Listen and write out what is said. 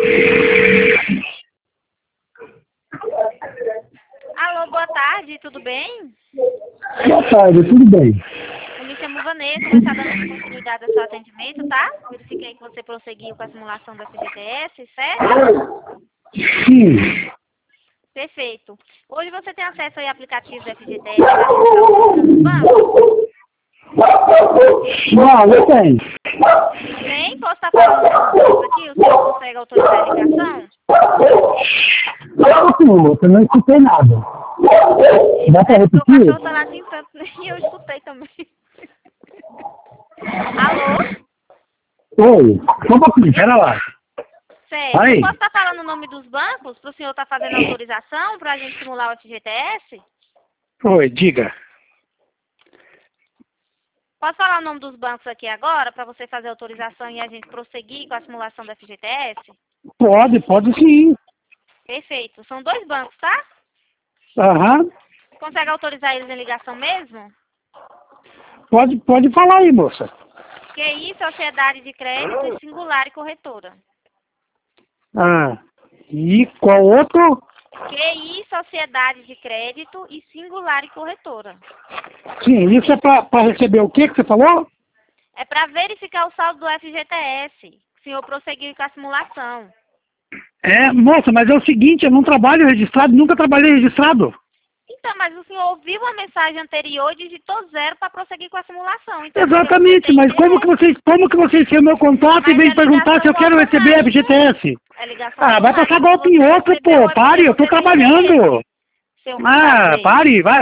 Alô, boa tarde, tudo bem? Boa tarde, tudo bem? Eu me chamo Vanessa, vou estar dando continuidade ao seu atendimento, tá? Verifiquei que você prosseguiu com a simulação do FGTS, certo? Sim. Perfeito. Hoje você tem acesso aí a aplicativos do FGTS para registrar o seu no banco? Não, eu tenho. Tem? Posso estar falando com você aqui? O senhor consegue autorizar a ligação? Eu não escutei nada. Dá pra Meu repetir? cachorro tá latindo tanto e eu escutei também. Alô? Oi, só um pouquinho, pera lá. Certo. Aí. Eu posso estar falando o nome dos bancos para o senhor estar fazendo autorização para a gente simular o FGTS? Oi, diga. Posso falar o nome dos bancos aqui agora para você fazer a autorização e a gente prosseguir com a simulação do FGTS? Pode sim. Perfeito. São 2 bancos, tá? Aham. Consegue autorizar eles em ligação mesmo? Pode falar aí, moça. QI, Sociedade de Crédito e Singular e Corretora. Ah. E qual outro? QI, Sociedade de Crédito e Singular e Corretora. Sim, isso é pra receber o que você falou? É para verificar o saldo do FGTS. O senhor prosseguiu com a simulação. É, moça, mas é o seguinte, eu não trabalho registrado, nunca trabalhei registrado. Então, mas o senhor ouviu a mensagem anterior e digitou 0 para prosseguir com a simulação. Então, Exatamente, mas como que vocês têm o meu contato e vêm perguntar se eu quero receber FGTS? É ligação Ah, vai passar automática. golpe em Você outro, recebeu pô, pare, eu tô FGTS, trabalhando. seu Ah, safadeza. pare, vai.